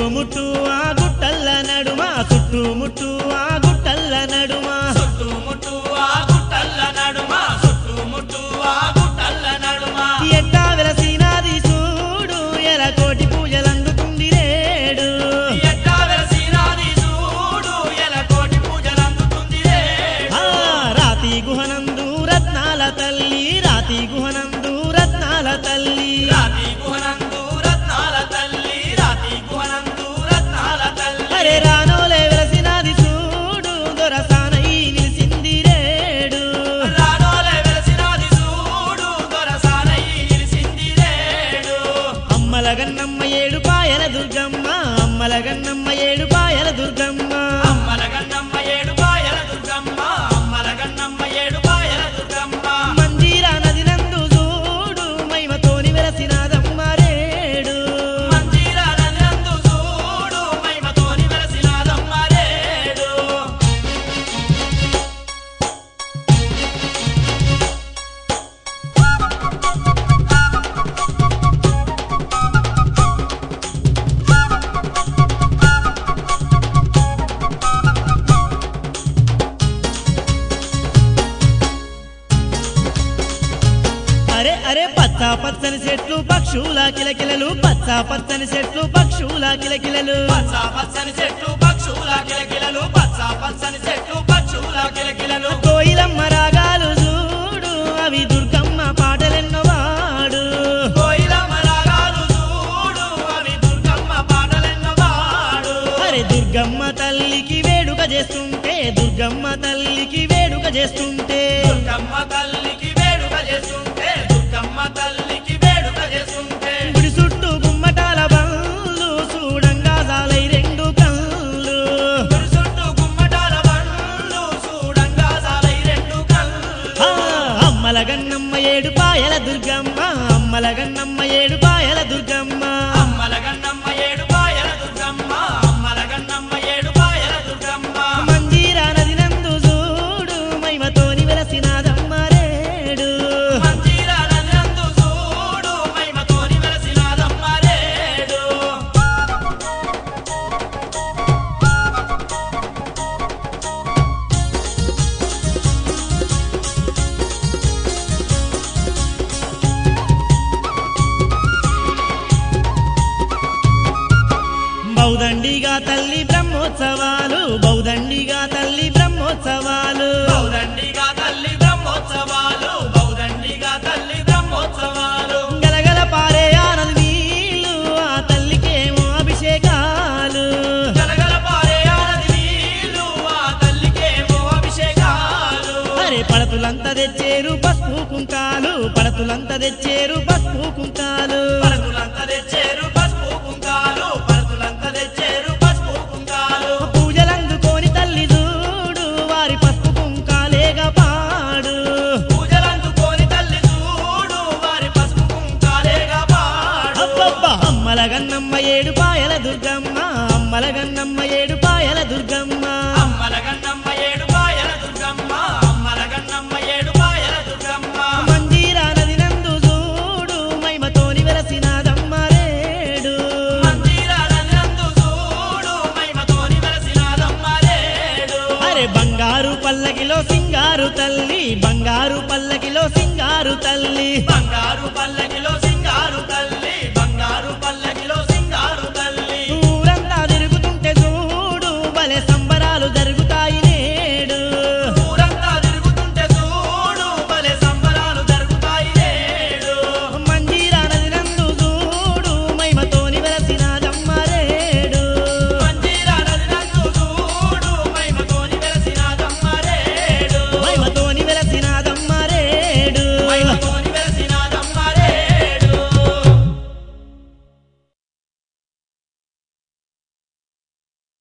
చుట్టుముట్టు ఆ గుట్టల్ల నడుమ చుట్టుముట్టు ఆ గుట్టల్ల నడుమ చుట్టుముట్టు ఆ గుట్టల్ల నడుమ చుట్టుముట్టు ఆ గుట్టల్ల నడుమ ఎట్టా వెలసినాది చూడు ఎల కోటి పూజలందుకుంది రేడు ఎట్టా వెలసినాది చూడు ఎల కోటి పూజలందుకుంది రేడు రాతి గుహనందు రత్నాల తల్లి రాతి గుహనందు రత్నాల తల్లి రాతి గుహనందు రత్నాల తల్లి రాతి గుహనందు రత్నాల తల్లి అరే రానోలే వెలసినాది చూడు దొరసానై నిలిసింది రేడు రానోలే వెలసినాది చూడు దొరసానై నిలిసింది రేడు అమ్మల గన్నమ్మ ఏడు పాయల దుర్గమ్మ అమ్మల గన్నమ్మ ఏడు పాయల దుర్గమ్మ అమ్మల గన్నమ్మ ఏడు పాయల దుర్గమ్మ అమ్మల గన్నమ్మ ఏడు పాయల దుర్గమ్మ మంజీరా నది నందు చూడు మహిమతోని వెలసినాదమ్మ రేడు మంజీరా నదినందు చూడు మహిమతోని వెలసినాదమ్మ రేడు అరే అరే పచ్చ పచ్చని చెట్లు పక్షుల కిలకిలలు పచ్చ పచ్చని చెట్లు పక్షుల కిలకిలలు పచ్చ పచ్చని చెట్లు పక్షుల కిలకిలలు పచ్చ పచ్చని చెట్లు పక్షుల కిలకిలలు కోయిలమ్మ రాగాలు చూడు అవి దుర్గమ్మ పాటలెన్నో వాడు కోయిలమ్మ రాగాలు చూడు అవి దుర్గమ్మ పాటలెన్నో పాడు అరే దుర్గమ్మ తల్లికి వేడుక చేస్తుంటే దుర్గమ్మ తల్లికి వేడుక చేస్తుంటే దుర్గమ్మ తల్లికి వేడుక చేస్తుంటే దుర్గమ్మ తల్లికి వేడుక చేస్తుంటే గుడి చుట్టూ గుమ్మటాల బండ్లు చూడంగా సాలై రెండు కళ్ళు గుడి చుట్టూ గుమ్మటాల బండ్లు చూడంగా సాలై రెండు కళ్ళు అమ్మల గన్నమ్మ ఏడు పాయల దుర్గమ్మ అమ్మల గన్నమ్మ ఏడు పాయల దుర్గమ్మ అమ్మల గన్నమ్మ ఏడు పాయల దుర్గమ్మ అమ్మల గన్నమ్మ ఏడు పాయల దుర్గమ్మ మంజీరా నది నందు చూడు మహిమతోని వెలసినాదమ్మ రేడు మంజీరా నదినందు చూడు మహిమతోని వెలసినాదమ్మ రేడు బౌదండిగా తల్లి బ్రహ్మోత్సవాలు బౌదండిగా తల్లి బ్రహ్మోత్సవాలు బౌదండిగా తల్లి బ్రహ్మోత్సవాలు బౌదండిగా తల్లి బ్రహ్మోత్సవాలు గలగల పారే ఆనది నీళ్ళు ఆ తల్లికేమో అభిషేకాలు గలగల పారే ఆనది నీళ్ళు ఆ తల్లికేమో అభిషేకాలు అరే పడతులంతా తెచ్చేరు పసుపు కుంకాలు పడతులంతా తెచ్చేరు పసుపు కుంకాలు పరతులంతా తెచ్చేరు పసుపు కుంకాలు పరతులంతా తెచ్చేరు పసుపు కుంకాలు పూజలందుకోని తల్లి చూడు వారి పసుపు కుంకాలేగా పాడు పూజలందుకోని తల్లి చూడు వారి పసుపు కుంకాలేగా పాడు అబ్బబ్బా అమ్మల గన్నమ్మ ఏడు పాయల దుర్గమ్మ అమ్మల గన్నమ్మ ఏడు పాయల దుర్గమ్మ అమ్మల గన్నమ్మ ఏడు పాయల దుర్గమ్మ అమ్మల గన్నమ్మ ఏడు పాయల దుర్గమ్మ మంజీరా నది నందు చూడు మహిమతోని వెలసినాదమ్మ రేడు మంజీరా నదినందు చూడు మహిమతోని వెలసినాదమ్మ రేడు అరే బంగారు పల్లకిలో సింగారు తల్లి బంగారు పల్లకిలో సింగారు తల్లి బంగారు పల్లకిలో